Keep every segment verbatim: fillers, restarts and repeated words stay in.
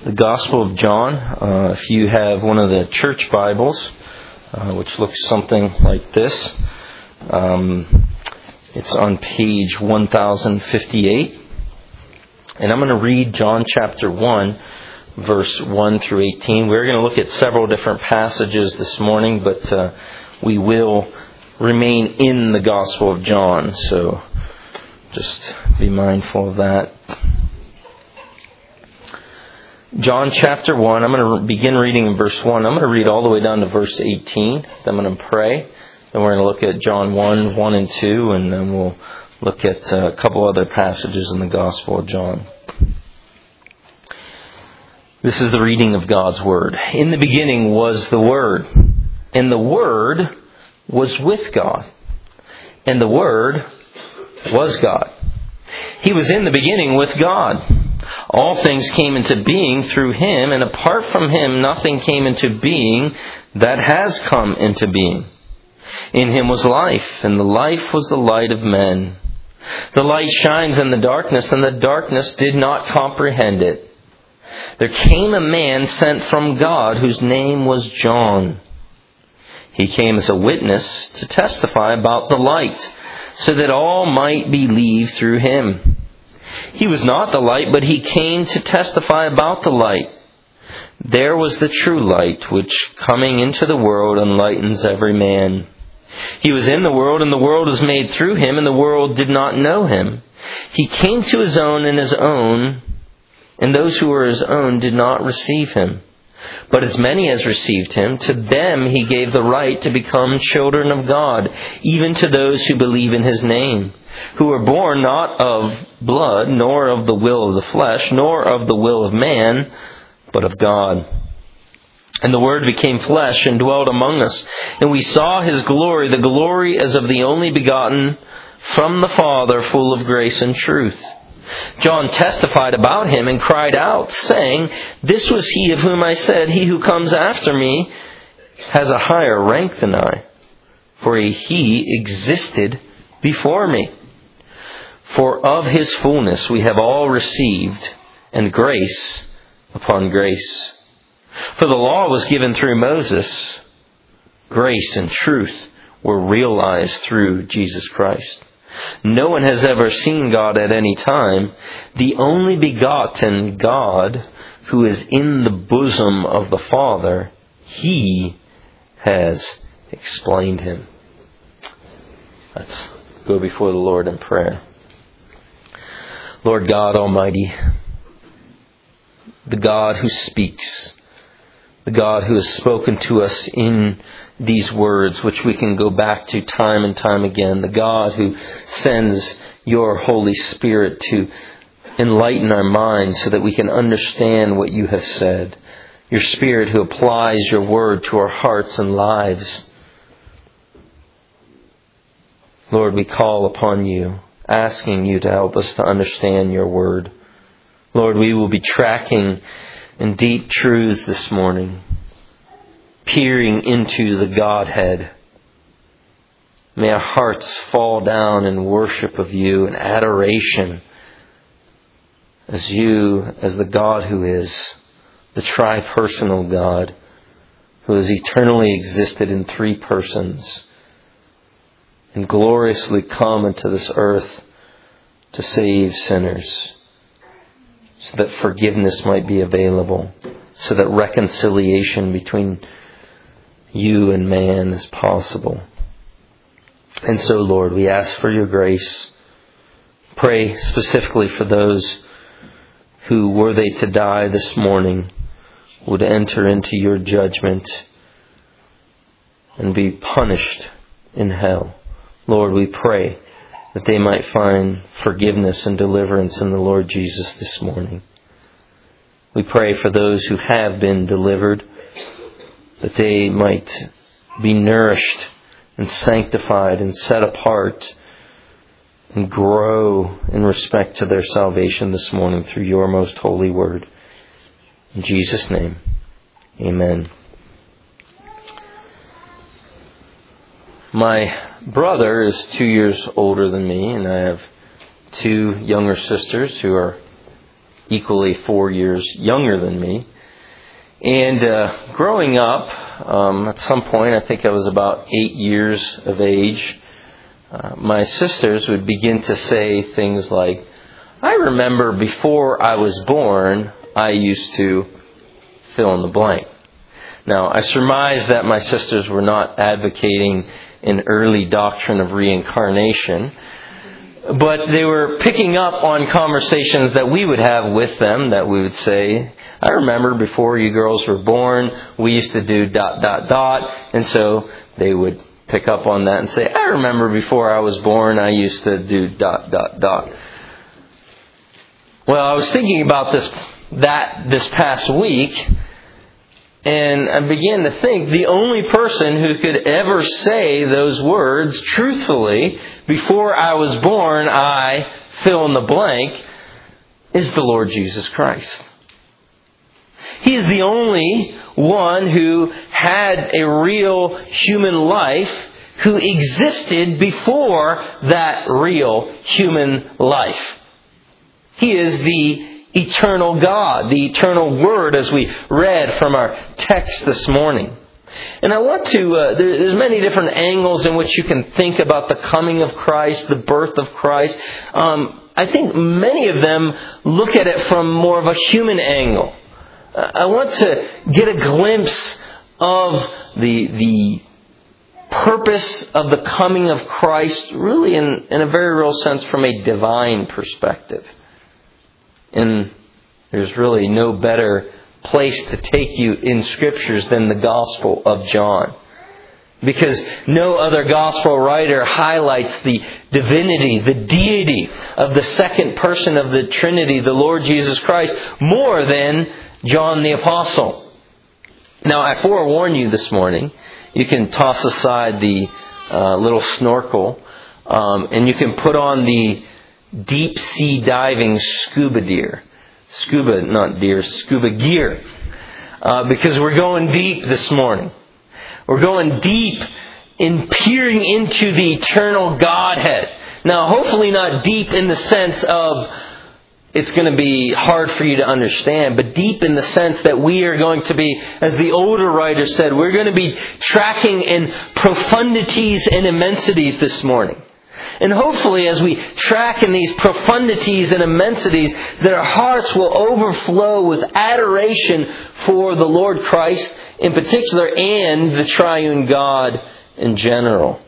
the Gospel of John. Uh, if you have one of the church Bibles, uh, which looks something like this, um, it's on page one thousand fifty-eight. And I'm going to read John chapter one, verse one through eighteen. We're going to look at several different passages this morning, but uh, we will remain in the Gospel of John. So just be mindful of that. John chapter one, I'm going to begin reading in verse one. I'm going to read all the way down to verse eighteen. Then I'm going to pray. Then we're going to look at John one, one and two, and then we'll look at a couple other passages in the Gospel of John. This is the reading of God's Word. In the beginning was the Word, and the Word was with God, and the Word was God. He was in the beginning with God. All things came into being through Him, and apart from Him nothing came into being that has come into being. In Him was life, and the life was the light of men. The light shines in the darkness, and the darkness did not comprehend it. There came a man sent from God, whose name was John. He came as a witness to testify about the light, so that all might believe through him. He was not the light, but he came to testify about the light. There was the true light, which coming into the world enlightens every man. He was in the world, and the world was made through him, and the world did not know him. He came to his own, and his own, and those who were his own did not receive him. But as many as received him, to them he gave the right to become children of God, even to those who believe in his name, who were born not of blood, nor of the will of the flesh, nor of the will of man, but of God. And the Word became flesh and dwelt among us, and we saw his glory, the glory as of the only begotten from the Father, full of grace and truth. John testified about him and cried out, saying, "This was he of whom I said, he who comes after me has a higher rank than I, for he existed before me. For of his fullness we have all received, and grace upon grace. For the law was given through Moses. Grace and truth were realized through Jesus Christ. No one has ever seen God at any time. The only begotten God, who is in the bosom of the Father, He has explained him." Let's go before the Lord in prayer. Lord God Almighty, the God who speaks, the God who has spoken to us in these words, which we can go back to time and time again, the God who sends your Holy Spirit to enlighten our minds so that we can understand what you have said, your Spirit who applies your word to our hearts and lives. Lord, we call upon you, asking you to help us to understand your word. Lord, we will be tracking in deep truths this morning, peering into the Godhead. May our hearts fall down in worship of you and adoration as you, as the God who is the tri-personal God, who has eternally existed in three persons and gloriously come into this earth to save sinners, so that forgiveness might be available, so that reconciliation between you and man is possible. And so, Lord, we ask for your grace. Pray specifically for those who, were they to die this morning, would enter into your judgment and be punished in hell. Lord, we pray that they might find forgiveness and deliverance in the Lord Jesus this morning. We pray for those who have been delivered, that they might be nourished and sanctified and set apart and grow in respect to their salvation this morning through your most holy word. In Jesus' name, amen. My brother is two years older than me, and I have two younger sisters who are equally four years younger than me. And uh, growing up, um, at some point, I think I was about eight years of age, uh, my sisters would begin to say things like, I remember before I was born, I used to fill in the blank. Now, I surmise that my sisters were not advocating an early doctrine of reincarnation, but they were picking up on conversations that we would have with them, that we would say, I remember before you girls were born, we used to do dot, dot, dot. And so they would pick up on that and say, I remember before I was born, I used to do dot, dot, dot. Well, I was thinking about this, that this past week, and I began to think the only person who could ever say those words truthfully, before I was born, I fill in the blank, is the Lord Jesus Christ. He is the only one who had a real human life, who existed before that real human life. He is the eternal God, the eternal Word, as we read from our text this morning. And I want to, uh, there, there's many different angles in which you can think about the coming of Christ, the birth of Christ. Um, I think many of them look at it from more of a human angle. Uh, I want to get a glimpse of the the purpose of the coming of Christ, really in, in a very real sense from a divine perspective. And there's really no better place to take you in Scriptures than the Gospel of John. Because no other Gospel writer highlights the divinity, the deity of the second person of the Trinity, the Lord Jesus Christ, more than John the Apostle. Now, I forewarn you this morning, you can toss aside the uh, little snorkel, um, and you can put on the deep sea diving scuba gear. Scuba, not deer, scuba gear. Uh, because we're going deep this morning. We're going deep in peering into the eternal Godhead. Now, hopefully not deep in the sense of it's going to be hard for you to understand, but deep in the sense that we are going to be, as the older writer said, we're going to be tracking in profundities and immensities this morning. And hopefully as we track in these profundities and immensities, that our hearts will overflow with adoration for the Lord Christ in particular and the triune God in general.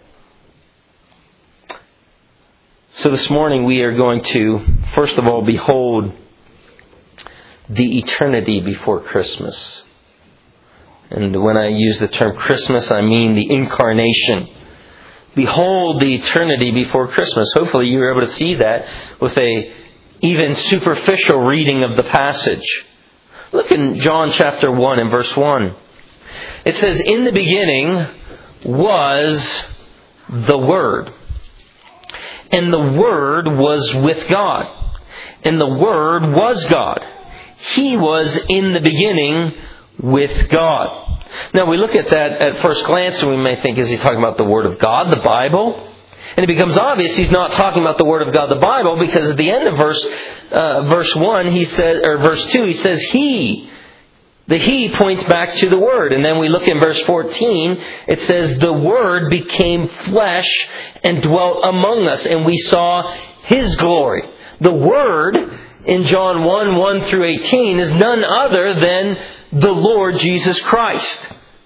So this morning we are going to, first of all, behold the eternity before Christmas. And when I use the term Christmas, I mean the incarnation. Behold the eternity before Christmas. Hopefully you were able to see that with a even superficial reading of the passage. Look in John chapter one and verse one. It says, in the beginning was the Word. And the Word was with God. And the Word was God. He was in the beginning with God. Now we look at that at first glance and we may think, is he talking about the Word of God, the Bible? And it becomes obvious he's not talking about the Word of God, the Bible, because at the end of verse uh, verse one, he says, or verse two, he says He. The He points back to the Word. And then we look in verse fourteen, it says, the Word became flesh and dwelt among us, and we saw His glory. The Word in John one, one through eighteen is none other than the Lord Jesus Christ.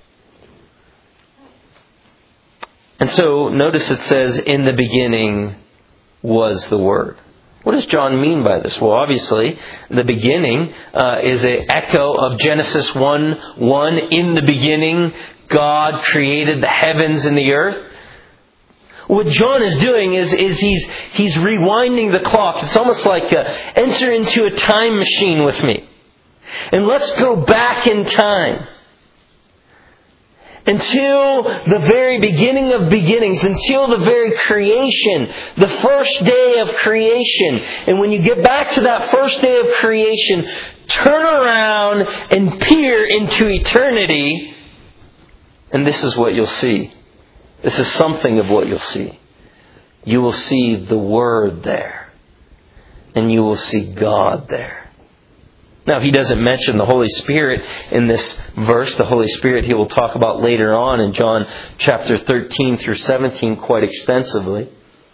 And so notice it says, in the beginning was the Word. What does John mean by this? Well, obviously, the beginning uh, is an echo of Genesis one, one. In the beginning, God created the heavens and the earth. What John is doing is, is he's he's rewinding the clock. It's almost like uh, enter into a time machine with me. And let's go back in time. Until the very beginning of beginnings. Until the very creation. The first day of creation. And when you get back to that first day of creation, turn around and peer into eternity. And this is what you'll see. This is something of what you'll see. You will see the Word there. And you will see God there. Now, he doesn't mention the Holy Spirit in this verse. The Holy Spirit he will talk about later on in John chapter thirteen through seventeen quite extensively.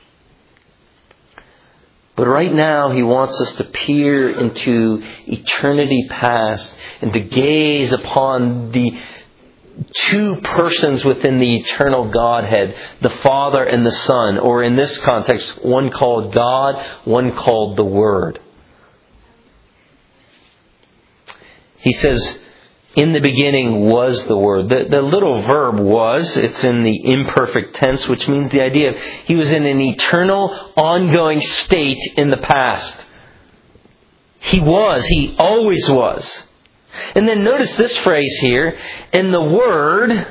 But right now, he wants us to peer into eternity past and to gaze upon the two persons within the eternal Godhead, the Father and the Son, or in this context, one called God, one called the Word. He says, in the beginning was the Word. The, the little verb was, it's in the imperfect tense, which means the idea of he was in an eternal, ongoing state in the past. He was, he always was. And then notice this phrase here, and the Word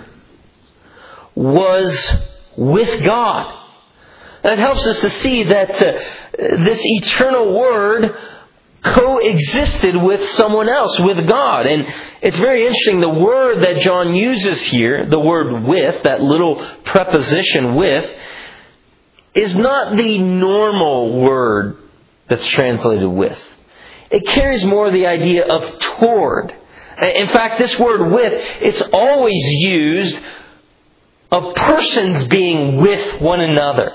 was with God. That helps us to see that uh, this eternal Word coexisted with someone else, with God. And it's very interesting, the word that John uses here, the word with, that little preposition with, is not the normal word that's translated with. It carries more the idea of toward. In fact, this word with, it's always used of persons being with one another.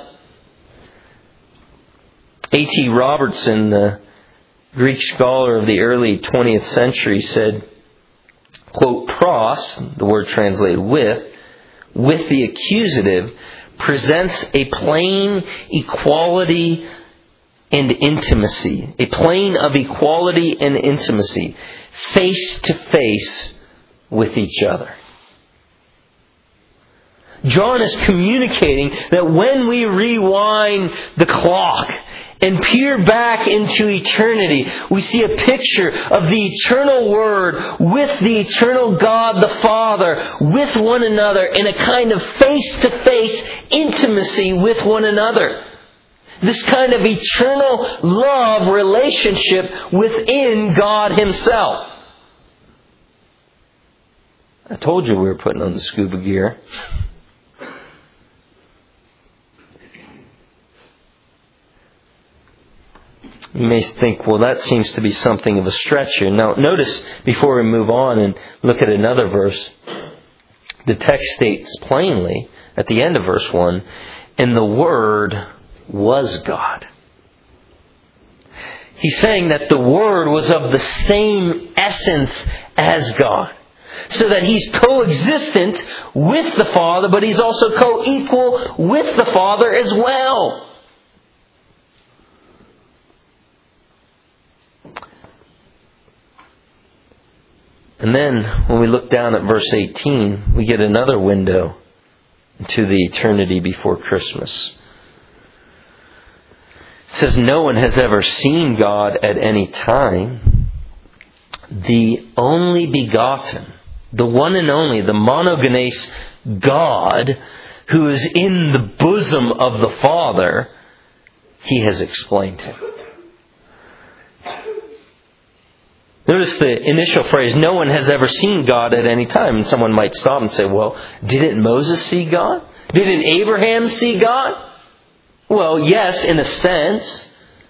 A T Robertson, the Greek scholar of the early twentieth century, said, quote, pros, the word translated with, with the accusative, presents a plain equality and intimacy. A plane of equality and intimacy, face to face with each other. John is communicating that when we rewind the clock and peer back into eternity, we see a picture of the eternal Word with the eternal God the Father, with one another, in a kind of face-to-face intimacy with one another. This kind of eternal love relationship within God Himself. I told you we were putting on the scuba gear. You may think, well, that seems to be something of a stretch here. Now, notice, before we move on and look at another verse, the text states plainly, at the end of verse one, and the Word was God. He's saying that the Word was of the same essence as God. So that He's coexistent with the Father, but He's also co-equal with the Father as well. And then, when we look down at verse eighteen, we get another window into the eternity before Christmas. It says, no one has ever seen God at any time. The only begotten, the one and only, the monogenes God, who is in the bosom of the Father, He has explained Him. Notice the initial phrase, no one has ever seen God at any time. And someone might stop and say, well, didn't Moses see God? Didn't Abraham see God? Well, yes, in a sense.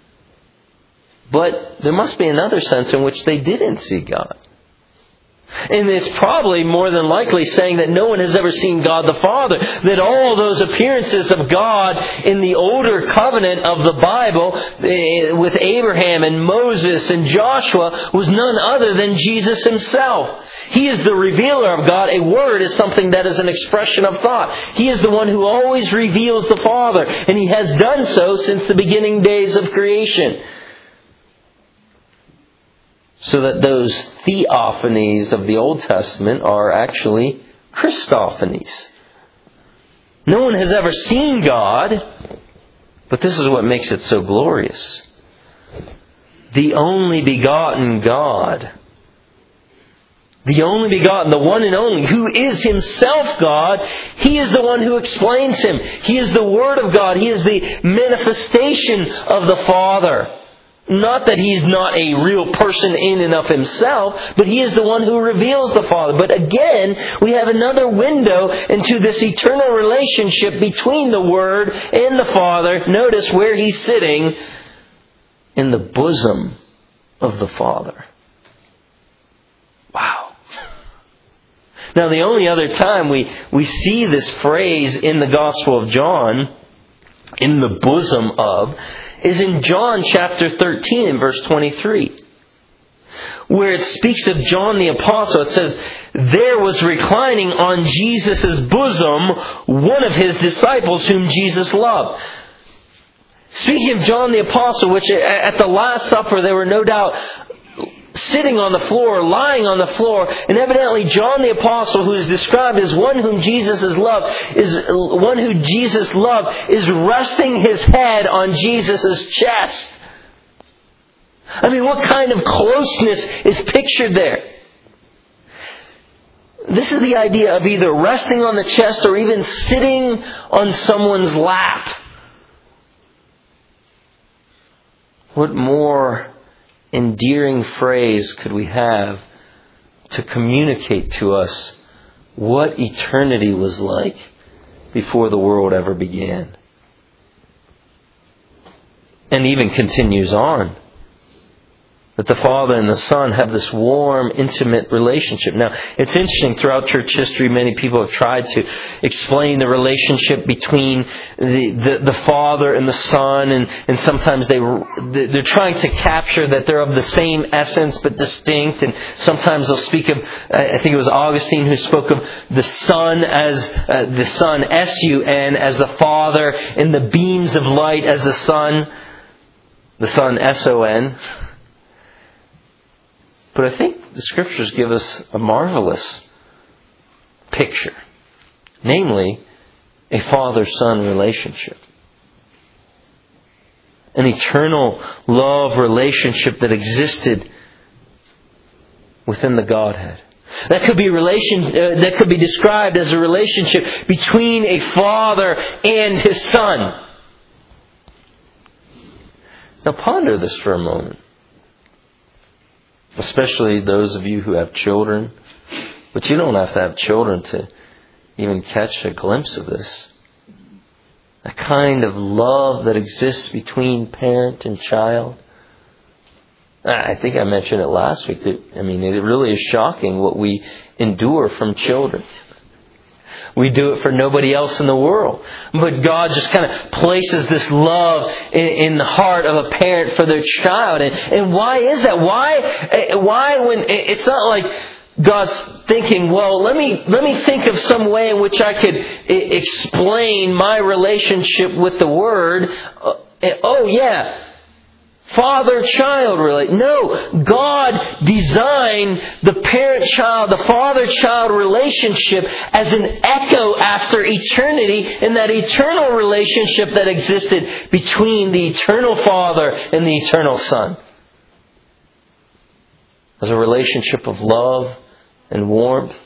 But there must be another sense in which they didn't see God. And it's probably more than likely saying that no one has ever seen God the Father. That all those appearances of God in the older covenant of the Bible with Abraham and Moses and Joshua was none other than Jesus Himself. He is the revealer of God. A word is something that is an expression of thought. He is the one who always reveals the Father. And He has done so since the beginning days of creation. So that those theophanies of the Old Testament are actually Christophanies. No one has ever seen God, but this is what makes it so glorious. The only begotten God, the only begotten, the one and only, who is Himself God, He is the one who explains Him. He is the Word of God. He is the manifestation of the Father. Not that He's not a real person in and of Himself, but He is the one who reveals the Father. But again, we have another window into this eternal relationship between the Word and the Father. Notice where He's sitting, in the bosom of the Father. Now, the only other time we, we see this phrase in the Gospel of John, in the bosom of, is in John chapter thirteen and verse twenty-three. Where it speaks of John the Apostle. It says, there was reclining on Jesus' bosom one of his disciples whom Jesus loved. Speaking of John the Apostle, which at the Last Supper there were no doubt sitting on the floor, lying on the floor, and evidently John the Apostle, who is described as one whom Jesus has loved, is one who Jesus loved, is resting his head on Jesus' chest. I mean, what kind of closeness is pictured there? This is the idea of either resting on the chest or even sitting on someone's lap. What more endearing phrase could we have to communicate to us what eternity was like before the world ever began? And even continues on. That the Father and the Son have this warm, intimate relationship. Now, it's interesting, throughout church history, many people have tried to explain the relationship between the, the, the Father and the Son, and, and sometimes they, they're trying to capture that they're of the same essence but distinct, and sometimes they'll speak of, I think it was Augustine who spoke of the Son as, uh, the Son, S U N, as the Father, and the beams of light as the Son, the Son, S O N. But I think the Scriptures give us a marvelous picture. Namely, a father-son relationship. An eternal love relationship that existed within the Godhead. That could be relation. Uh, that could be described as a relationship between a father and his son. Now ponder this for a moment. Especially those of you who have children. But you don't have to have children to even catch a glimpse of this. A kind of love that exists between parent and child. I think I mentioned it last week. That, I mean, it really is shocking what we endure from children. We do it for nobody else in the world. But God just kind of places this love in, in the heart of a parent for their child. And, and why is that? Why, why when it's not like God's thinking, well, let me, let me think of some way in which I could explain my relationship with the Word. Oh, yeah. Father-child relation. No, God designed the parent-child, the father-child relationship as an echo after eternity in that eternal relationship that existed between the eternal Father and the eternal Son. As a relationship of love and warmth.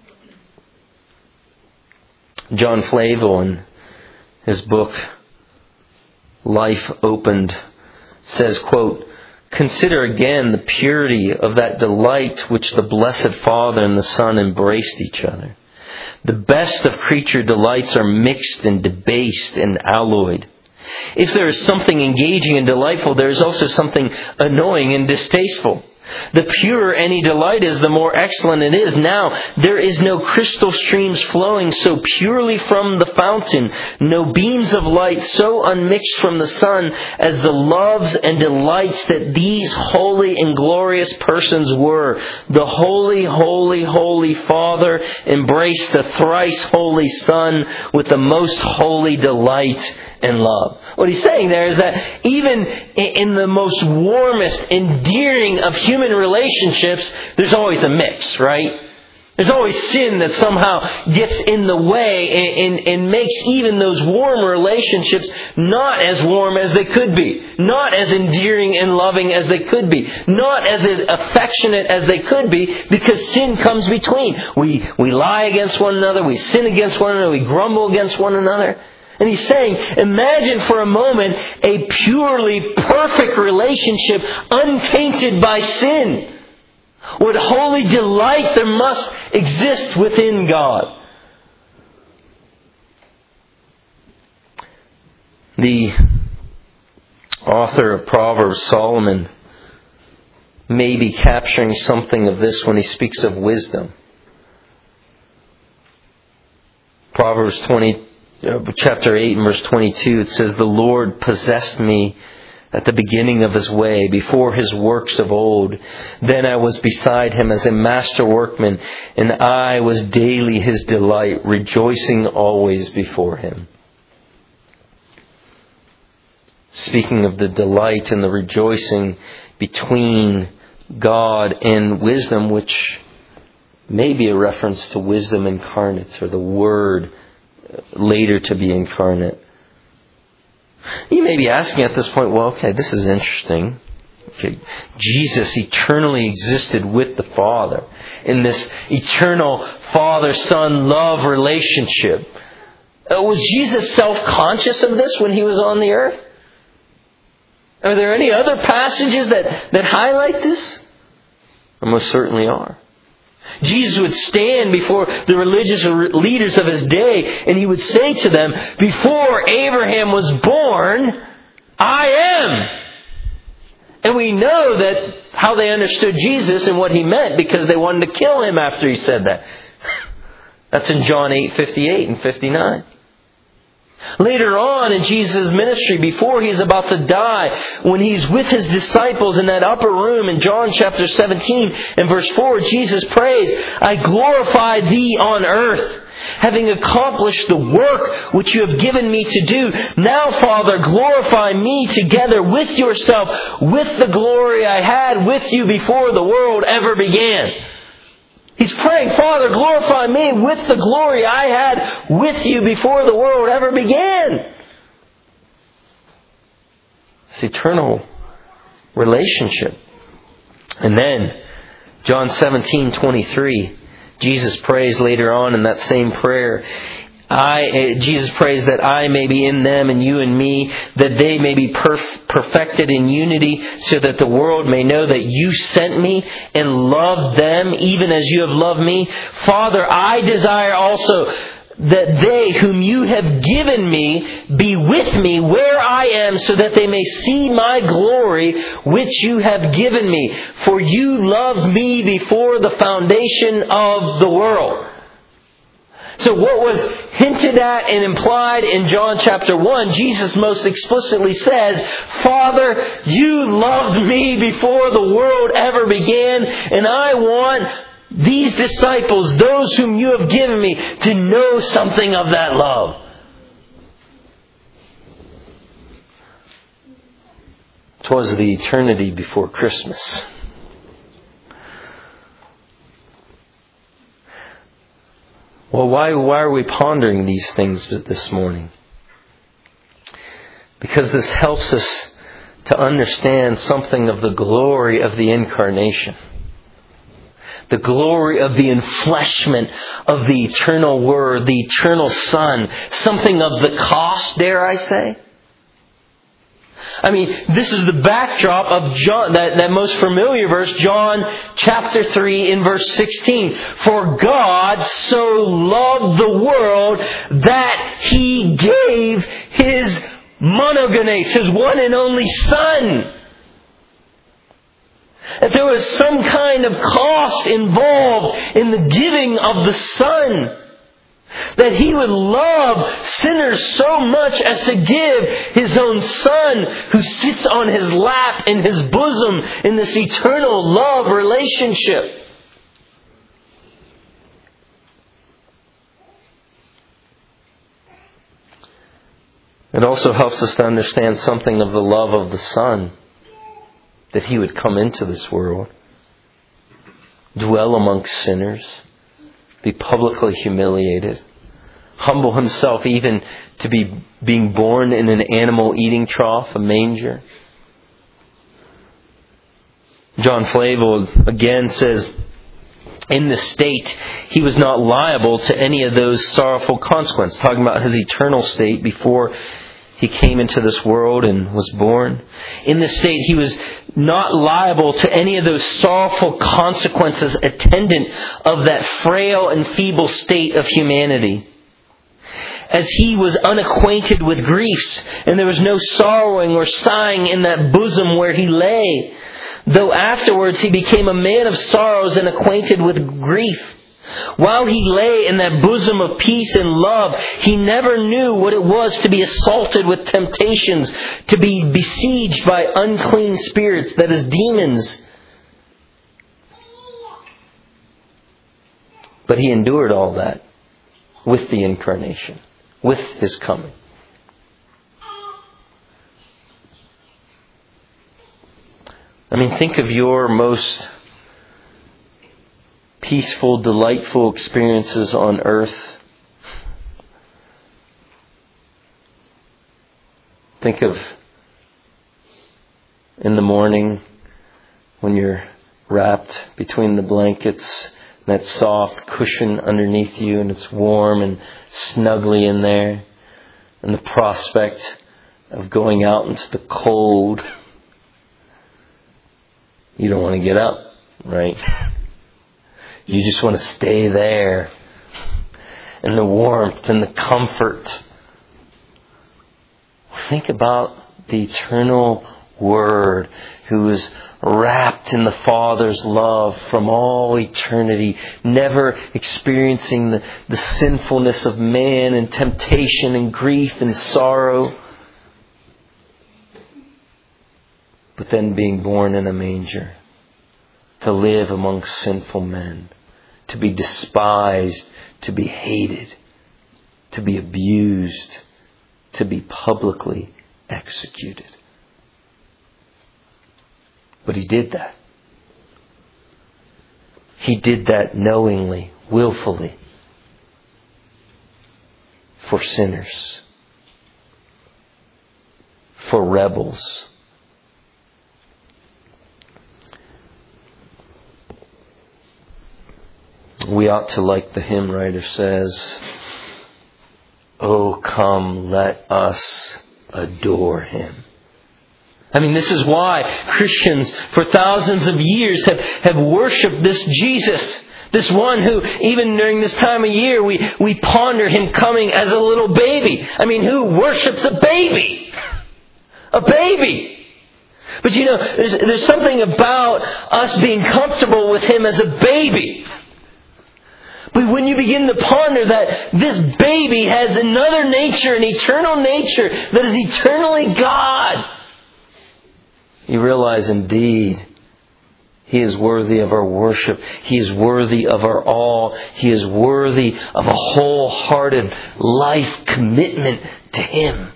John Flavel, in his book, Life Opened, says, quote, "Consider again the purity of that delight which the Blessed Father and the Son embraced each other. The best of creature delights are mixed and debased and alloyed. If there is something engaging and delightful, there is also something annoying and distasteful. The purer any delight is, the more excellent it is. Now, there is no crystal streams flowing so purely from the fountain, no beams of light so unmixed from the sun as the loves and delights that these holy and glorious persons were. The holy, holy, holy Father embraced the thrice holy Son with the most holy delight and love." What he's saying there is that even in the most warmest, endearing of human relationships, there's always a mix, right? There's always sin that somehow gets in the way and, and, and makes even those warm relationships not as warm as they could be. Not as endearing and loving as they could be. Not as affectionate as they could be, because sin comes between. We, we lie against one another. We sin against one another. We grumble against one another. And he's saying, imagine for a moment a purely perfect relationship untainted by sin. What holy delight there must exist within God. The author of Proverbs, Solomon, may be capturing something of this when he speaks of wisdom. Proverbs twenty, uh, chapter eight and verse twenty-two, it says, "The Lord possessed me at the beginning of His way, before His works of old. Then I was beside Him as a master workman, and I was daily His delight, rejoicing always before Him." Speaking of the delight and the rejoicing between God and wisdom, which may be a reference to wisdom incarnate, or the Word later to be incarnate. You may be asking at this point, well, okay, this is interesting. Okay, Jesus eternally existed with the Father in this eternal Father-Son love relationship. Uh, was Jesus self-conscious of this when He was on the earth? Are there any other passages that, that highlight this? There most certainly are. Jesus would stand before the religious leaders of His day and He would say to them, "Before Abraham was born, I am." And we know that how they understood Jesus and what He meant, because they wanted to kill Him after He said that. That's in John eight fifty-eight and fifty-nine. Later on in Jesus' ministry, before He's about to die, when He's with His disciples in that upper room in John chapter seventeen and verse four, Jesus prays, "I glorify Thee on earth, having accomplished the work which You have given Me to do. Now, Father, glorify Me together with Yourself, with the glory I had with You before the world ever began." He's praying, "Father, glorify Me with the glory I had with You before the world ever began." It's eternal relationship. And then, John seventeen twenty-three, Jesus prays later on in that same prayer, I, Jesus prays that I may be in them and You in Me, that they may be perf- perfected in unity, so that the world may know that You sent Me and loved them even as You have loved Me. Father, I desire also that they whom You have given Me be with Me where I am, so that they may see My glory which You have given Me. For You loved Me before the foundation of the world. So what was hinted at and implied in John chapter one, Jesus most explicitly says, "Father, You loved Me before the world ever began, and I want these disciples, those whom You have given Me, to know something of that love." Twas the eternity before Christmas. Well, why, why are we pondering these things this morning? Because this helps us to understand something of the glory of the incarnation. The glory of the enfleshment of the eternal Word, the eternal Son. Something of the cost, dare I say? I mean, this is the backdrop of John, that, that most familiar verse, John chapter three in verse sixteen. "For God so loved the world that He gave His monogenes," His one and only Son. That there was some kind of cost involved in the giving of the Son. That He would love sinners so much as to give His own Son, who sits on His lap in His bosom in this eternal love relationship. It also helps us to understand something of the love of the Son. That He would come into this world, dwell amongst sinners, be publicly humiliated, humble Himself even to be being born in an animal eating trough, a manger. John Flavel again says, in the state, He was not liable to any of those sorrowful consequences, talking about His eternal state before He came into this world and was born. In this state, He was not liable to any of those sorrowful consequences attendant of that frail and feeble state of humanity. As He was unacquainted with griefs, and there was no sorrowing or sighing in that bosom where He lay. Though afterwards He became a man of sorrows and acquainted with grief. While he lay in that bosom of peace and love, he never knew what it was to be assaulted with temptations, to be besieged by unclean spirits, that is, demons. But he endured all that with the incarnation, with his coming. I mean, think of your most peaceful, delightful experiences on earth. Think of in the morning when you're wrapped between the blankets, that soft cushion underneath you, and it's warm and snuggly in there, and the prospect of going out into the cold. You don't want to get up, right? You just want to stay there. And the warmth and the comfort. Think about the eternal Word who is wrapped in the Father's love from all eternity, never experiencing the, the sinfulness of man and temptation and grief and sorrow, but then being born in a manger, to live among sinful men, to be despised, to be hated, to be abused, to be publicly executed. But he did that. He did that knowingly, willfully, for sinners, for rebels. We ought to, like the hymn writer says, "Oh, come, let us adore Him." I mean, this is why Christians for thousands of years have, have worshipped this Jesus. This one who, even during this time of year, we, we ponder Him coming as a little baby. I mean, who worships a baby? A baby. But you know, there's, there's something about us being comfortable with Him as a baby. But when you begin to ponder that this baby has another nature, an eternal nature that is eternally God, you realize indeed He is worthy of our worship. He is worthy of our awe. He is worthy of a wholehearted life commitment to Him.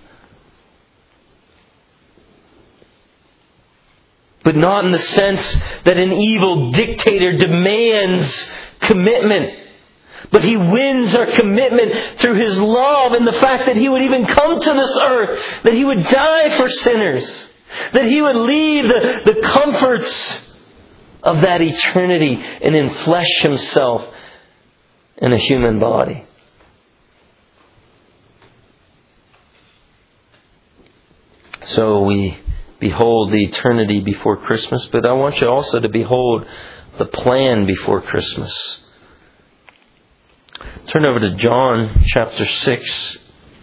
But not in the sense that an evil dictator demands commitment. But He wins our commitment through His love and the fact that He would even come to this earth, that He would die for sinners, that He would leave the, the comforts of that eternity and enflesh Himself in a human body. So we behold the eternity before Christmas, but I want you also to behold the plan before Christmas. Turn over to John chapter six.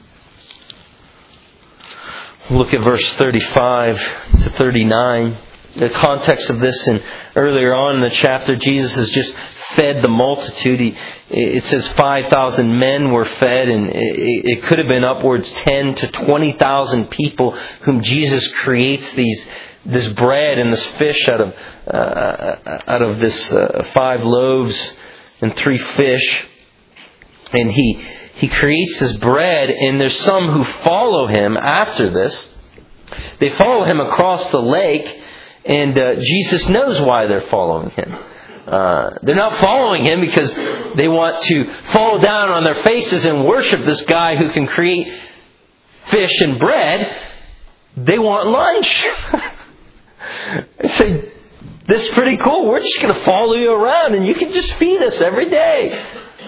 Look at verse thirty-five to thirty-nine. The context of this, and earlier on in the chapter, Jesus has just fed the multitude. He, it says five thousand men were fed, and it, it could have been upwards ten to twenty thousand people whom Jesus creates these this bread and this fish out of uh, out of this uh, five loaves and three fish. And he he creates this bread, and there's some who follow Him after this. They follow Him across the lake, and uh, Jesus knows why they're following Him. Uh, they're not following Him because they want to fall down on their faces and worship this guy who can create fish and bread. They want lunch. They say, "This is pretty cool. We're just going to follow you around, and you can just feed us every day."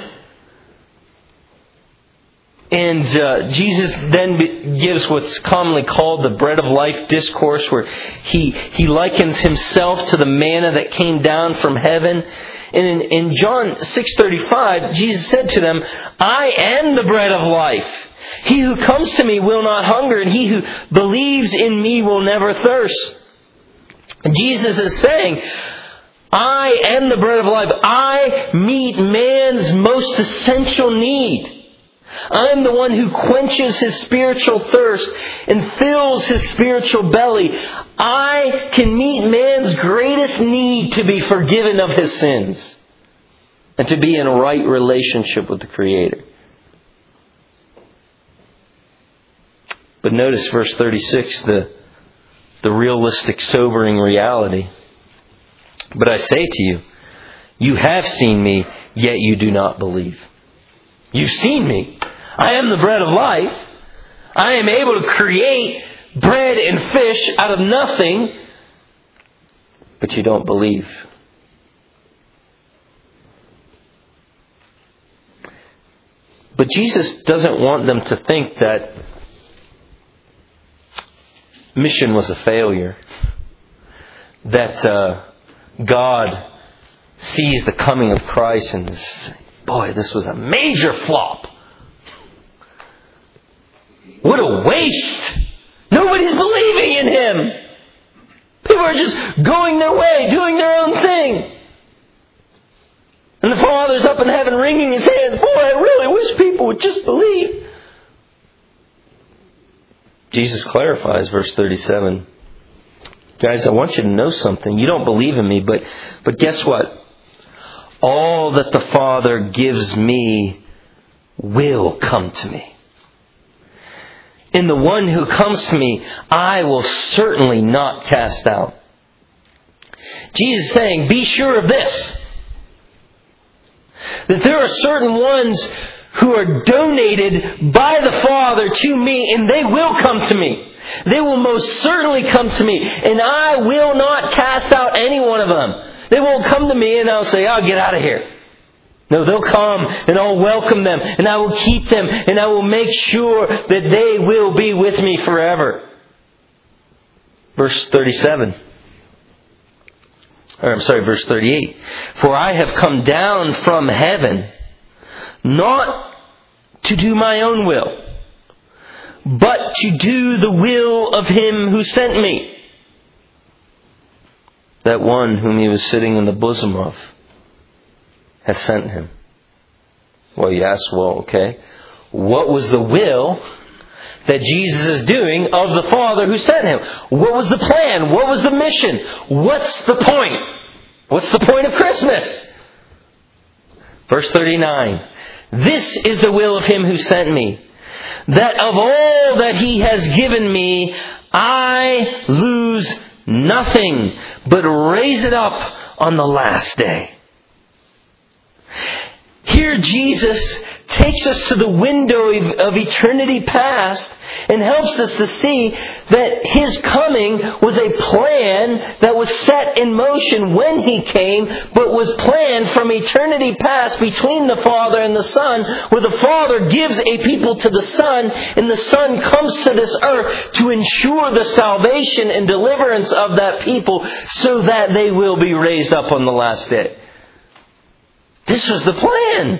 And uh, Jesus then gives what's commonly called the bread of life discourse, where he he likens Himself to the manna that came down from heaven. And in, in John six thirty-five, Jesus said to them, "I am the bread of life. He who comes to me will not hunger, and he who believes in me will never thirst." And Jesus is saying, I am the bread of life. I meet man most essential need. I'm the one who quenches his spiritual thirst and fills his spiritual belly. I can meet man's greatest need to be forgiven of his sins and to be in a right relationship with the Creator. But notice verse thirty-six, the, the realistic, sobering reality. But I say to you, you have seen me, yet you do not believe. You've seen me. I am the bread of life. I am able to create bread and fish out of nothing. But you don't believe. But Jesus doesn't want them to think that mission was a failure. That uh, God sees the coming of Christ and says, boy, this was a major flop. What a waste. Nobody's believing in Him. People are just going their way, doing their own thing. And the Father's up in heaven wringing His hands. Boy, I really wish people would just believe. Jesus clarifies verse thirty-seven. Guys, I want you to know something. You don't believe in me, but, but guess what? All that the Father gives me will come to me. And the one who comes to me, I will certainly not cast out. Jesus is saying, be sure of this. That there are certain ones who are donated by the Father to me, and they will come to me. They will most certainly come to me, and I will not cast out any one of them. They won't come to me and I'll say, oh, get out of here. No, they'll come and I'll welcome them and I will keep them and I will make sure that they will be with me forever. Verse thirty-seven. Or I'm sorry, verse thirty-eight. For I have come down from heaven not to do my own will, but to do the will of Him who sent me. That one whom He was sitting in the bosom of has sent Him. Well, you ask, well, okay, what was the will that Jesus is doing of the Father who sent Him? What was the plan? What was the mission? What's the point? What's the point of Christmas? Verse thirty-nine. This is the will of Him who sent me, that of all that He has given me, I lose nothing, but raise it up on the last day. Here Jesus takes us to the window of eternity past and helps us to see that His coming was a plan that was set in motion when He came, but was planned from eternity past between the Father and the Son, where the Father gives a people to the Son, and the Son comes to this earth to ensure the salvation and deliverance of that people so that they will be raised up on the last day. This was the plan.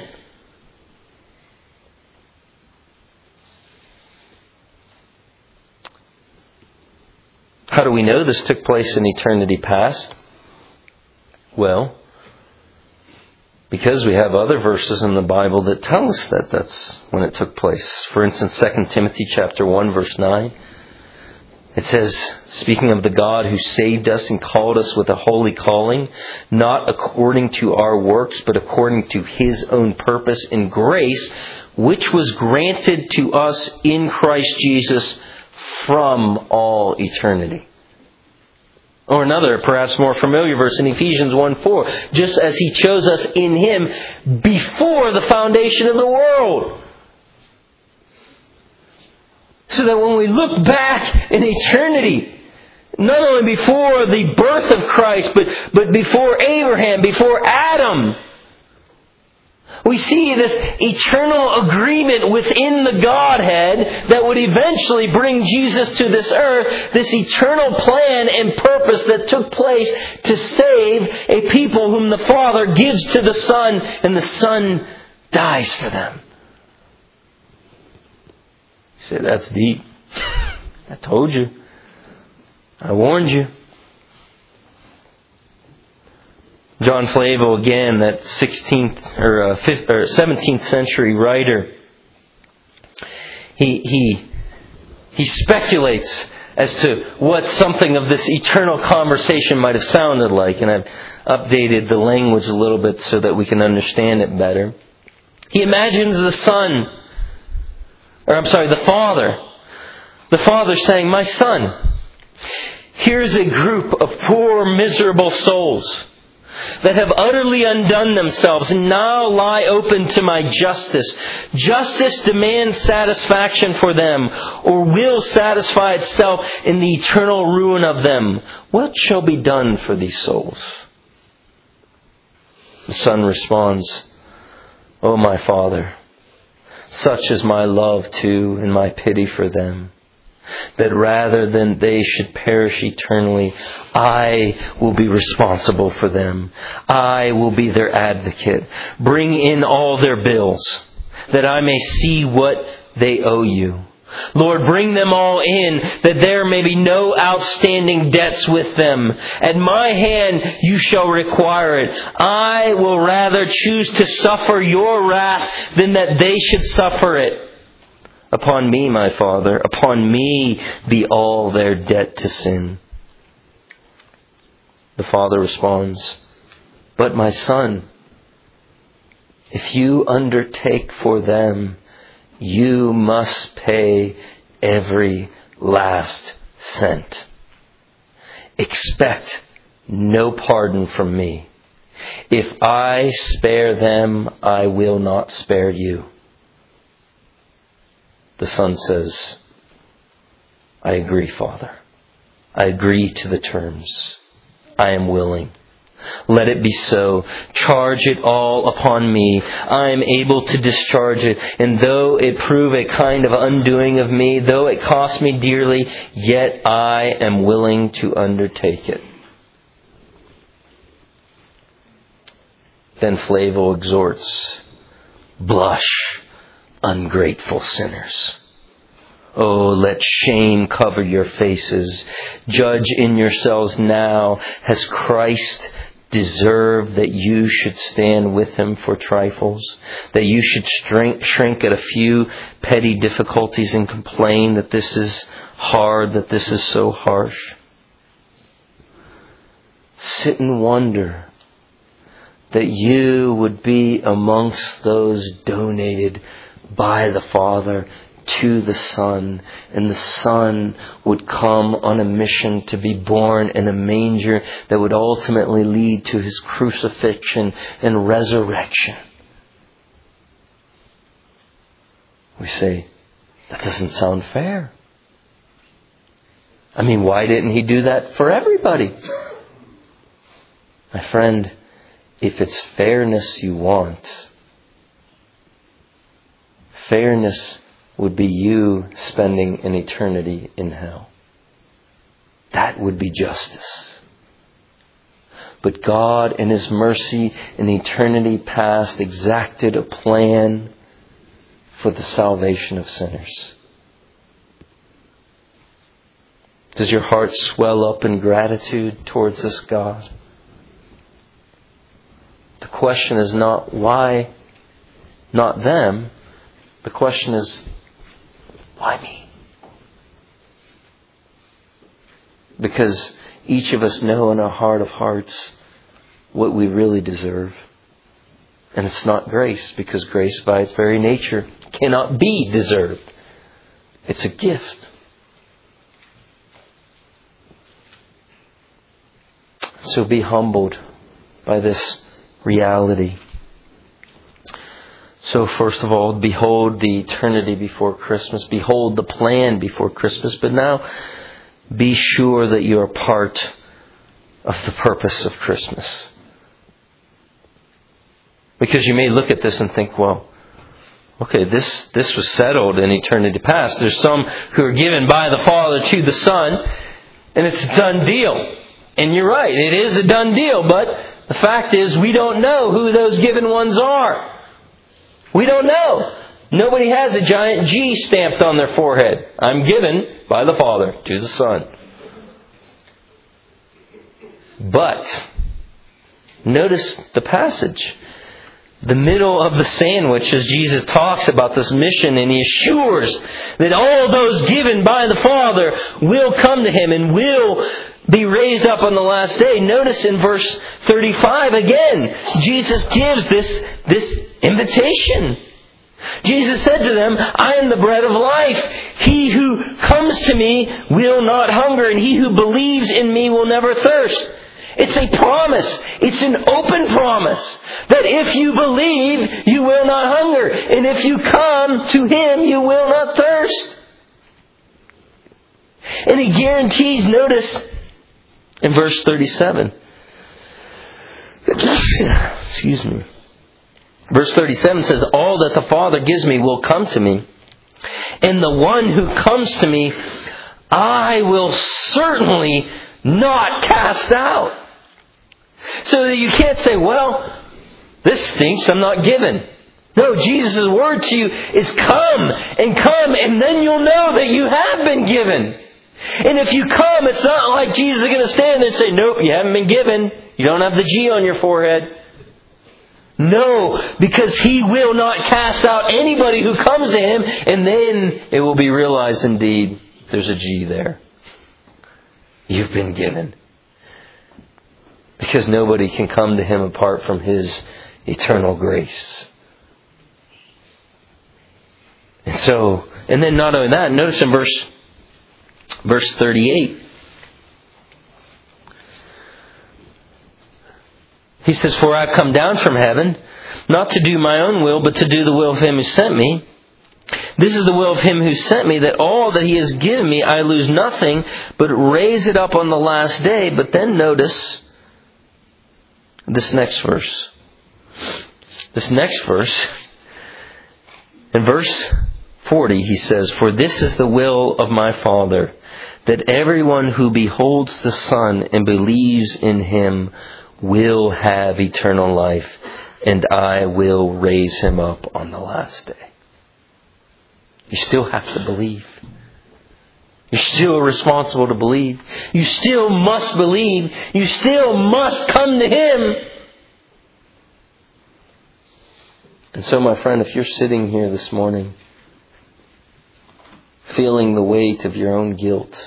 How do we know this took place in eternity past? Well, because we have other verses in the Bible that tell us that that's when it took place. For instance, Second Timothy chapter one, verse nine. It says, speaking of the God who saved us and called us with a holy calling, not according to our works, but according to His own purpose and grace, which was granted to us in Christ Jesus from all eternity. Or another, perhaps more familiar verse in Ephesians one four, just as He chose us in Him before the foundation of the world. So that when we look back in eternity, not only before the birth of Christ, but, but before Abraham, before Adam, we see this eternal agreement within the Godhead that would eventually bring Jesus to this earth, this eternal plan and purpose that took place to save a people whom the Father gives to the Son, and the Son dies for them. You say, that's deep. I told you. I warned you. John Flavel, again, that sixteenth or, uh, fifth, or seventeenth century writer, he he he speculates as to what something of this eternal conversation might have sounded like, and I've updated the language a little bit so that we can understand it better. He imagines the Son, or I'm sorry, the Father, the Father saying, "My Son, here's a group of poor, miserable souls that have utterly undone themselves and now lie open to my justice. Justice demands satisfaction for them, or will satisfy itself in the eternal ruin of them. What shall be done for these souls?" The Son responds, "O my Father, such is my love too and my pity for them, that rather than they should perish eternally, I will be responsible for them. I will be their advocate. Bring in all their bills, that I may see what they owe you. Lord, bring them all in, that there may be no outstanding debts with them. At my hand you shall require it. I will rather choose to suffer your wrath than that they should suffer it. Upon me, my Father, upon me be all their debt to sin." The Father responds, "But my Son, if you undertake for them, you must pay every last cent. Expect no pardon from me. If I spare them, I will not spare you." The Son says, "I agree, Father. I agree to the terms. I am willing. Let it be so. Charge it all upon me. I am able to discharge it. And though it prove a kind of undoing of me, though it cost me dearly, yet I am willing to undertake it." Then Flavel exhorts, "Blush, ungrateful sinners. Oh, let shame cover your faces. Judge in yourselves now. Has Christ deserved that you should stand with Him for trifles? That you should shrink, shrink at a few petty difficulties and complain that this is hard, that this is so harsh? Sit and wonder that you would be amongst those donated by the Father to the Son, and the Son would come on a mission to be born in a manger that would ultimately lead to His crucifixion and resurrection. We say, that doesn't sound fair. I mean, why didn't He do that for everybody? My friend, if it's fairness you want, fairness would be you spending an eternity in hell. That would be justice. But God, in His mercy in eternity past, exacted a plan for the salvation of sinners. Does your heart swell up in gratitude towards this God? The question is not why not them. The question is, why me? Because each of us know in our heart of hearts what we really deserve. And it's not grace, because grace by its very nature cannot be deserved. It's a gift. So be humbled by this reality. So first of all, behold the eternity before Christmas. Behold the plan before Christmas. But now, be sure that you are part of the purpose of Christmas. Because you may look at this and think, well, okay, this, this was settled in eternity past. There's some who are given by the Father to the Son, and it's a done deal. And you're right, it is a done deal. But the fact is, we don't know who those given ones are. We don't know. Nobody has a giant G stamped on their forehead. I'm given by the Father to the Son. But Notice the passage. The middle of the sandwich as Jesus talks about this mission, and He assures that all those given by the Father will come to Him and will be raised up on the last day. Notice in verse thirty-five again, Jesus gives this, this invitation. Jesus said to them, I am the bread of life. He who comes to me will not hunger, and he who believes in me will never thirst. It's a promise. It's an open promise that if you believe, you will not hunger. And if you come to Him, you will not thirst. And He guarantees, notice, in verse thirty-seven. Excuse me. Verse thirty-seven says, all that the Father gives me will come to me. And the one who comes to me, I will certainly not cast out. So that you can't say, well, this stinks, I'm not given. No, Jesus' word to you is come and come, and then you'll know that you have been given. And if you come, it's not like Jesus is going to stand there and say, nope, you haven't been given. You don't have the G on your forehead. No, because He will not cast out anybody who comes to Him, and then it will be realized indeed there's a G there. You've been given. Because nobody can come to Him apart from His eternal grace. And so, and then not only that, notice in verse, verse thirty-eight. He says, for I have come down from heaven, not to do my own will, but to do the will of Him who sent me. This is the will of Him who sent me, that all that He has given me, I lose nothing, but raise it up on the last day. But then notice this next verse. This next verse, in verse forty, He says, for this is the will of my Father, that everyone who beholds the Son and believes in Him will have eternal life, and I will raise him up on the last day. You still have to believe. You're still responsible to believe. You still must believe. You still must come to Him. And so, my friend, if you're sitting here this morning feeling the weight of your own guilt,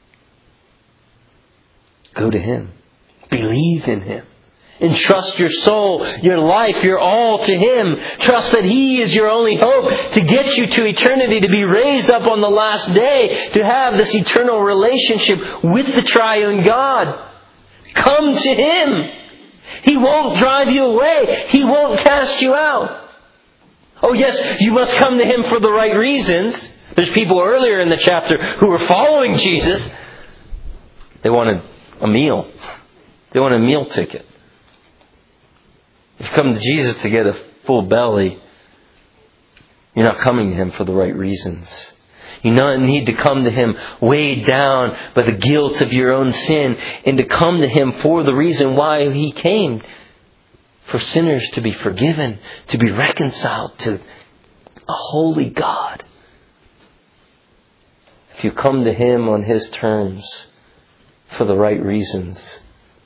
go to Him. Believe in Him. Entrust your soul, your life, your all to Him. Trust that He is your only hope to get you to eternity, to be raised up on the last day, to have this eternal relationship with the triune God. Come to Him. He won't drive you away. He won't cast you out. Oh yes, you must come to Him for the right reasons. There's people earlier in the chapter who were following Jesus. They wanted a meal. They want a meal ticket. If you come to Jesus to get a full belly, you're not coming to Him for the right reasons. You need to come to Him weighed down by the guilt of your own sin, and to come to Him for the reason why He came. For sinners to be forgiven, to be reconciled to a holy God. If you come to Him on His terms for the right reasons,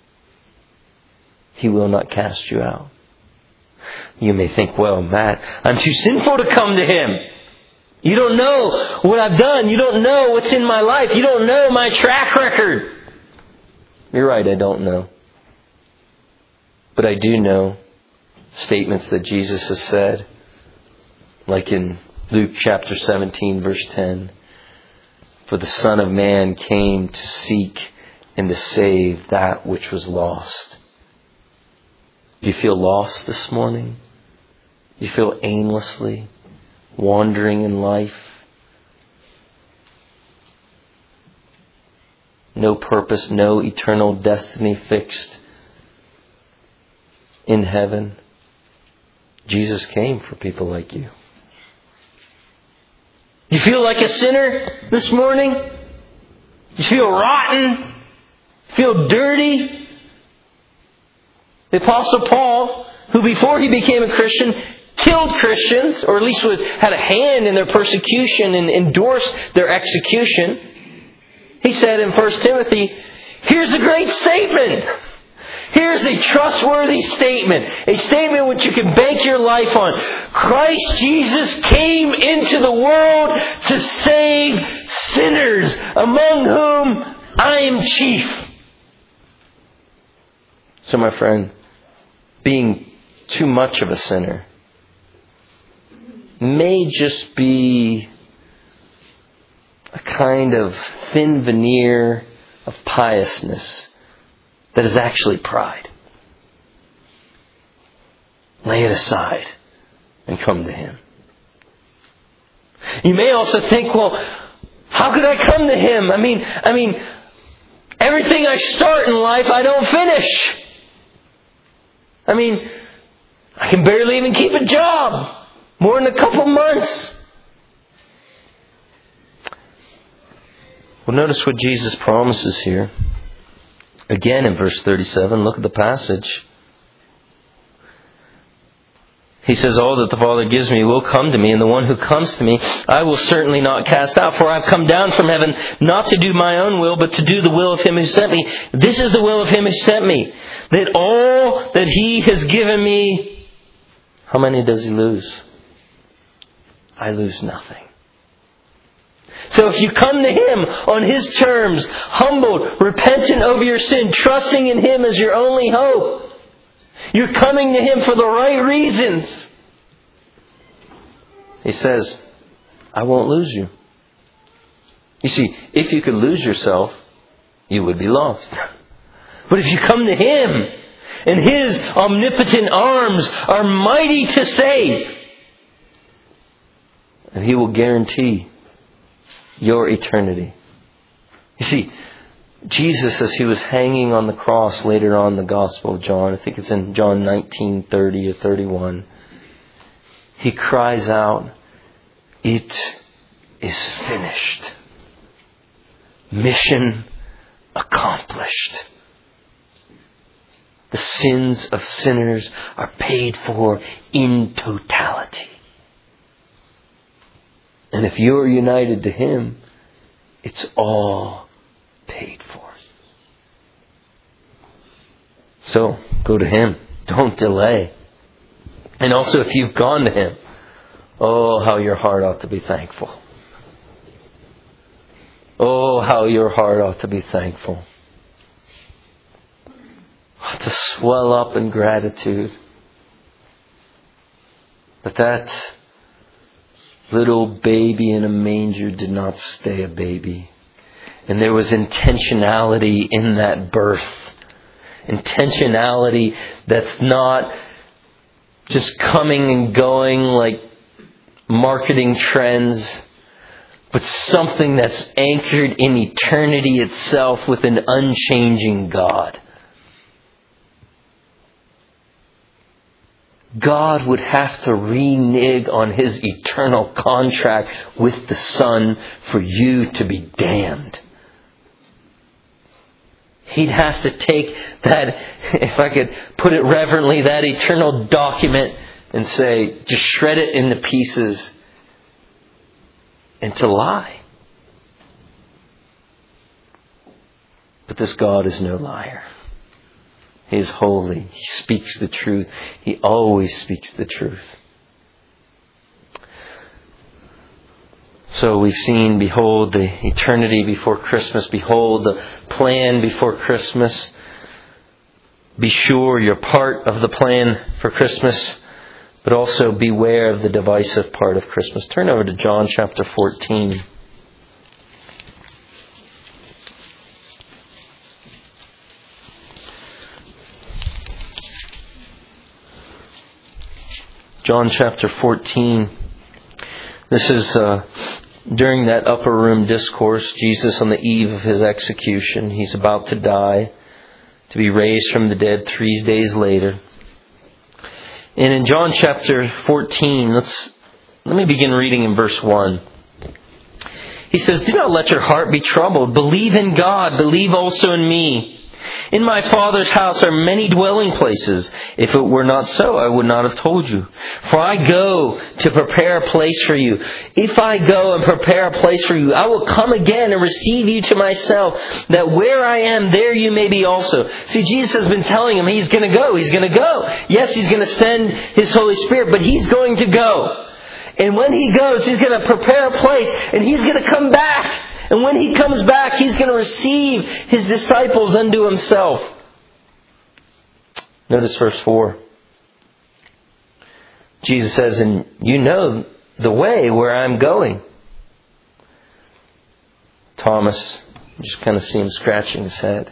He will not cast you out. You may think, well, Matt, I'm too sinful to come to Him. You don't know what I've done. You don't know what's in my life. You don't know my track record. You're right, I don't know. But I do know statements that Jesus has said, like in Luke chapter seventeen, verse ten. For the Son of Man came to seek and to save that which was lost. Do you feel lost this morning? Do you feel aimlessly wandering in life? No purpose, no eternal destiny fixed in heaven. Jesus came for people like you. You feel like a sinner this morning? You feel rotten? Feel dirty? The Apostle Paul, who before he became a Christian, killed Christians, or at least had a hand in their persecution and endorsed their execution. He said in First Timothy, here's a great statement. Here's a trustworthy statement. A statement which you can bank your life on. Christ Jesus came into the world to save sinners, among whom I am chief. So my friend, being too much of a sinner may just be a kind of thin veneer of piousness that is actually pride. Lay it aside and come to Him. You may also think, well, how could I come to Him? I mean, I mean, everything I start in life, I don't finish. I mean, I can barely even keep a job. More than a couple months. Well, notice what Jesus promises here. Again in verse thirty-seven, look at the passage. He says, all that the Father gives me will come to me, and the one who comes to me I will certainly not cast out. For I have come down from heaven not to do my own will, but to do the will of Him who sent me. This is the will of Him who sent me, that all that He has given me, how many does He lose? I lose nothing. So if you come to Him on His terms, humbled, repentant over your sin, trusting in Him as your only hope, you're coming to Him for the right reasons. He says, I won't lose you. You see, if you could lose yourself, you would be lost. But if you come to Him, and His omnipotent arms are mighty to save, and He will guarantee your eternity. You see, Jesus, as He was hanging on the cross later on in the Gospel of John, I think it's in John nineteen, thirty or thirty-one, He cries out, it is finished. Mission accomplished. The sins of sinners are paid for in totality. And if you're united to Him, it's all paid for. So, go to Him. Don't delay. And also, if you've gone to Him, oh, how your heart ought to be thankful. Oh, how your heart ought to be thankful. Ought to swell up in gratitude. But that little baby in a manger did not stay a baby. And there was intentionality in that birth. Intentionality that's not just coming and going like marketing trends, but something that's anchored in eternity itself with an unchanging God. God would have to renege on His eternal contract with the Son for you to be damned. He'd have to take that, if I could put it reverently, that eternal document and say, just shred it into pieces and to lie. But this God is no liar. He is holy. He speaks the truth. He always speaks the truth. So we've seen, behold, the eternity before Christmas. Behold, the plan before Christmas. Be sure you're part of the plan for Christmas, but also beware of the divisive part of Christmas. Turn over to John chapter fourteen. John chapter fourteen. This is uh, during that upper room discourse. Jesus on the eve of His execution. He's about to die, to be raised from the dead three days later. And in John chapter fourteen, let's let me begin reading in verse one. He says, "Do not let your heart be troubled. Believe in God. Believe also in me. In my Father's house are many dwelling places. If it were not so, I would not have told you. For I go to prepare a place for you. If I go and prepare a place for you, I will come again and receive you to myself, that where I am, there you may be also. See, Jesus has been telling him He's going to go. He's going to go. Yes, He's going to send His Holy Spirit, but He's going to go. And when He goes, He's going to prepare a place, and He's going to come back. And when He comes back, He's going to receive His disciples unto Himself. Notice verse four. Jesus says, and you know the way where I'm going. Thomas, you just kind of see him scratching his head.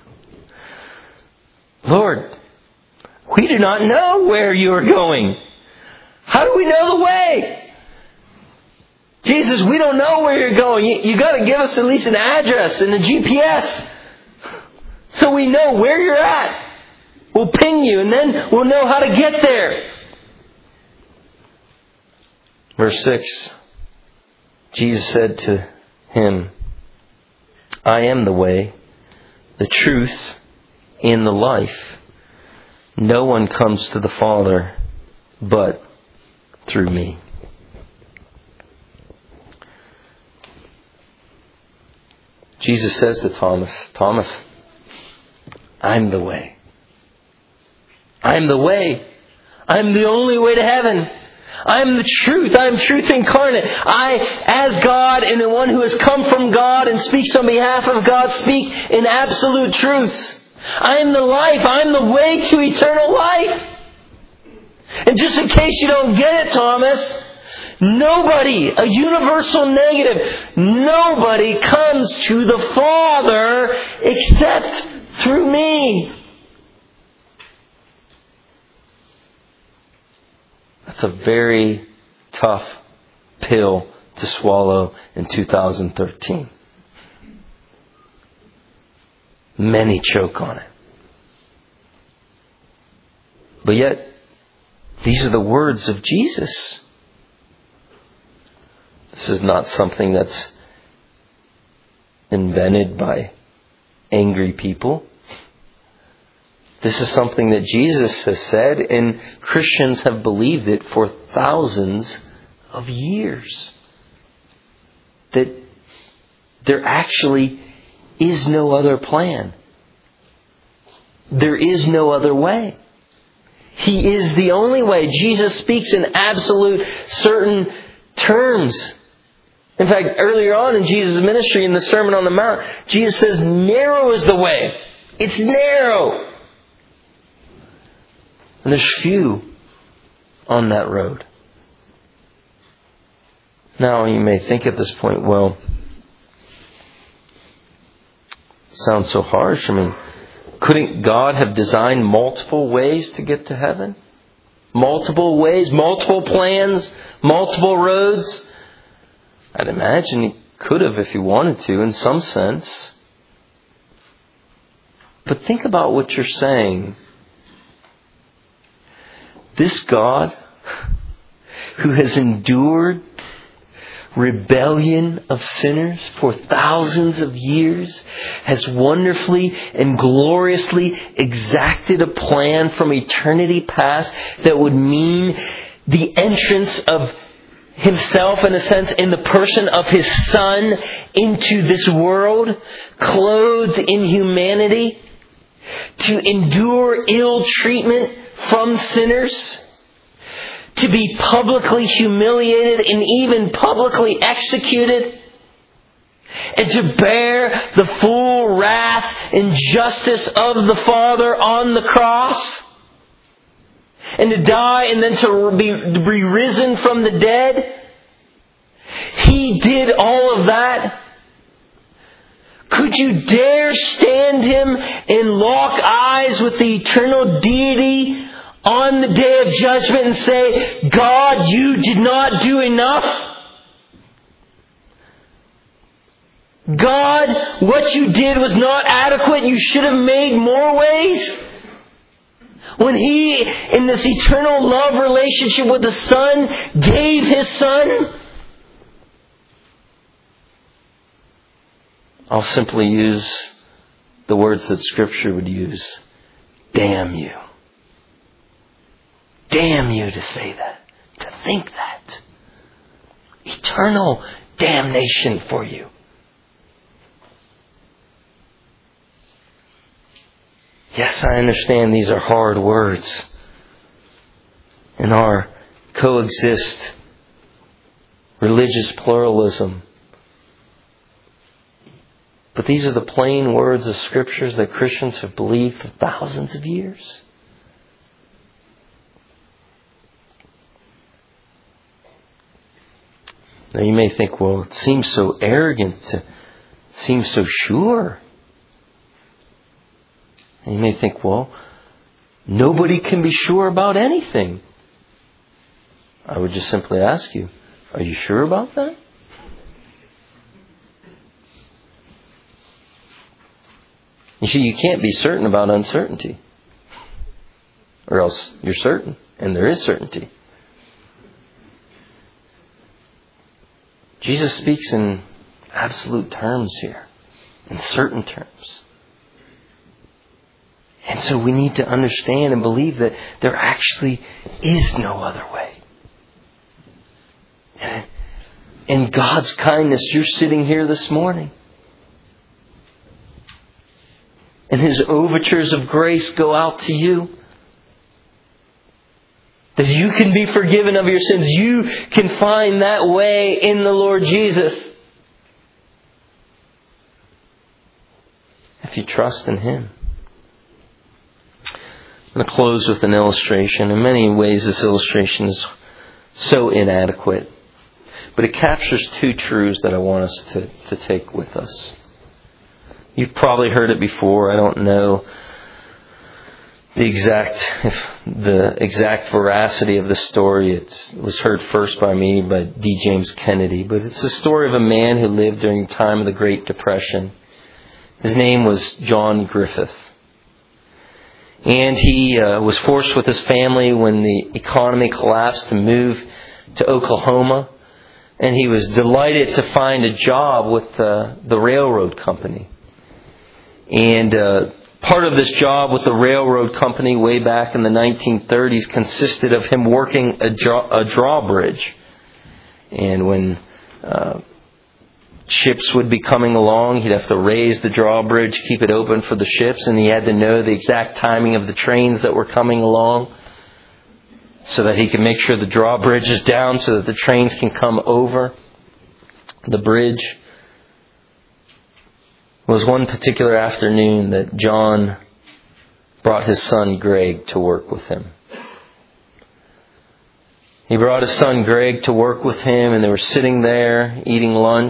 Lord, we do not know where you are going. How do we know the way? Jesus, we don't know where you're going. You, you got to give us at least an address and a G P S so we know where you're at. We'll ping you and then we'll know how to get there. Verse six. Jesus said to him, I am the way, the truth, and the life. No one comes to the Father but through me. Jesus says to Thomas, Thomas, I'm the way. I'm the way. I'm the only way to heaven. I'm the truth. I'm truth incarnate. I, as God and the one who has come from God and speaks on behalf of God, speak in absolute truth. I am the life. I'm the way to eternal life. And just in case you don't get it, Thomas, nobody, a universal negative, nobody comes to the Father except through me. That's a very tough pill to swallow in two thousand thirteen. Many choke on it. But yet, these are the words of Jesus. This is not something that's invented by angry people. This is something that Jesus has said, and Christians have believed it for thousands of years. That there actually is no other plan. There is no other way. He is the only way. Jesus speaks in absolute, certain terms. In fact, earlier on in Jesus' ministry, in the Sermon on the Mount, Jesus says, narrow is the way. It's narrow. And there's few on that road. Now you may think at this point, well, sounds so harsh. I mean, couldn't God have designed multiple ways to get to heaven? Multiple ways, multiple plans, multiple roads? I'd imagine He could have if He wanted to, in some sense. But think about what you're saying. This God, who has endured rebellion of sinners for thousands of years, has wonderfully and gloriously exacted a plan from eternity past that would mean the entrance of Himself, in a sense, in the person of His Son into this world, clothed in humanity, to endure ill treatment from sinners, to be publicly humiliated and even publicly executed, and to bear the full wrath and justice of the Father on the cross, and to die and then to be, to be risen from the dead. He did all of that. Could you dare stand Him and lock eyes with the eternal deity on the day of judgment and say, God, you did not do enough? God, what you did was not adequate. You should have made more ways. When He, in this eternal love relationship with the Son, gave His Son. I'll simply use the words that Scripture would use. Damn you. Damn you to say that, to think that. Eternal damnation for you. Yes, I understand these are hard words. In our coexist religious pluralism. But these are the plain words of Scriptures that Christians have believed for thousands of years. Now you may think, well, it seems so arrogant, it seems so sure. And you may think, well, nobody can be sure about anything. I would just simply ask you, are you sure about that? You see, you can't be certain about uncertainty. Or else you're certain, and there is certainty. Jesus speaks in absolute terms here, in certain terms. And so we need to understand and believe that there actually is no other way. And in God's kindness, you're sitting here this morning. And His overtures of grace go out to you. That you can be forgiven of your sins. You can find that way in the Lord Jesus. If you trust in Him. I'm going to close with an illustration. In many ways, this illustration is so inadequate. But it captures two truths that I want us to, to take with us. You've probably heard it before. I don't know the exact if the exact veracity of the story. It's, it was heard first by me, by D. James Kennedy. But it's the story of a man who lived during the time of the Great Depression. His name was John Griffith. And he uh, was forced with his family when the economy collapsed to move to Oklahoma. And he was delighted to find a job with uh, the railroad company. And uh, part of this job with the railroad company way back in the nineteen thirties consisted of him working a, draw, a drawbridge. And when uh, ships would be coming along, he'd have to raise the drawbridge, keep it open for the ships, and he had to know the exact timing of the trains that were coming along so that he can make sure the drawbridge is down so that the trains can come over the bridge. It was one particular afternoon that John brought his son Greg to work with him. He brought his son Greg to work with him, and they were sitting there eating lunch.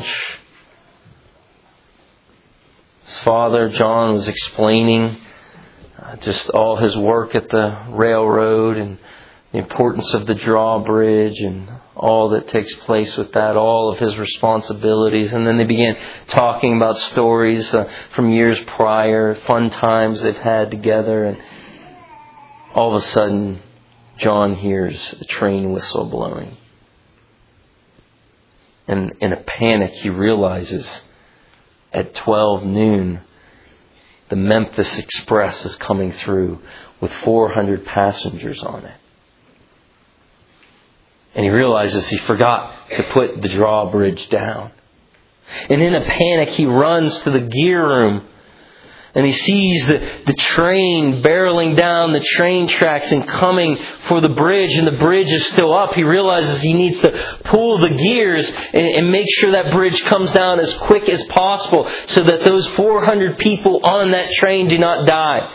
His father, John, was explaining uh, just all his work at the railroad and the importance of the drawbridge and all that takes place with that, all of his responsibilities. And then they began talking about stories uh, from years prior, fun times they've had together. And all of a sudden, John hears a train whistle blowing. And in a panic, he realizes at twelve noon, the Memphis Express is coming through with four hundred passengers on it. And he realizes he forgot to put the drawbridge down. And in a panic, he runs to the gear room. And he sees the, the train barreling down the train tracks and coming for the bridge. And the bridge is still up. He realizes he needs to pull the gears and, and make sure that bridge comes down as quick as possible so that those four hundred people on that train do not die.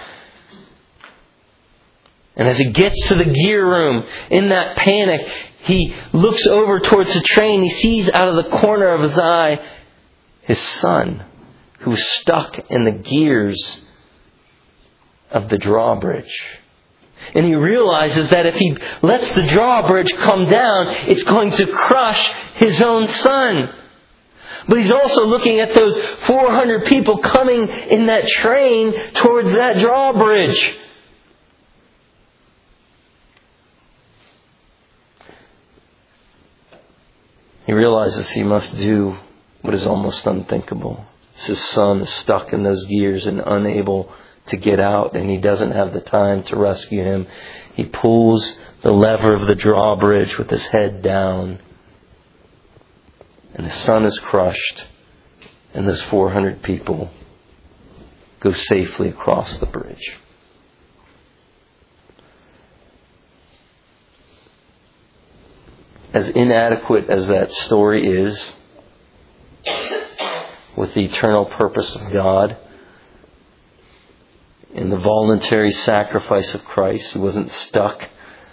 And as he gets to the gear room, in that panic, he looks over towards the train. He sees out of the corner of his eye his son, who was stuck in the gears of the drawbridge. And he realizes that if he lets the drawbridge come down, it's going to crush his own son. But he's also looking at those four hundred people coming in that train towards that drawbridge. He realizes he must do what is almost unthinkable. His son is stuck in those gears and unable to get out, and he doesn't have the time to rescue him. He pulls the lever of the drawbridge with his head down, and the son is crushed, and those four hundred people go safely across the bridge. As inadequate as that story is, with the eternal purpose of God and the voluntary sacrifice of Christ, who wasn't stuck,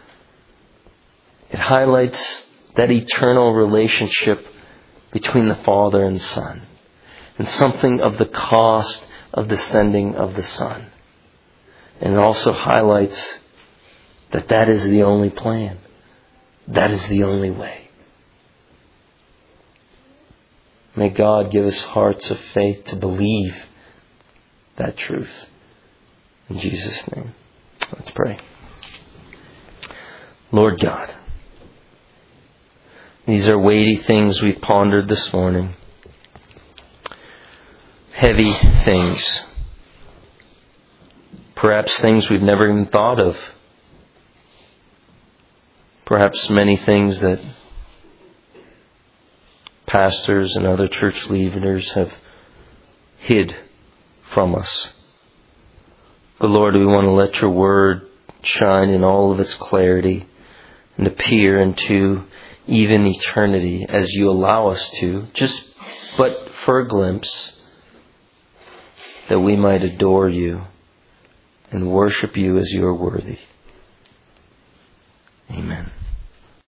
it highlights that eternal relationship between the Father and Son, and something of the cost of the sending of the Son. And it also highlights that that is the only plan. That is the only way. May God give us hearts of faith to believe that truth. In Jesus' name. Let's pray. Lord God, these are weighty things we've pondered this morning. Heavy things. Perhaps things we've never even thought of. Perhaps many things that pastors and other church leaders have hid from us. But Lord, we want to let your word shine in all of its clarity and appear into even eternity as you allow us to, just but for a glimpse, that we might adore you and worship you as you are worthy.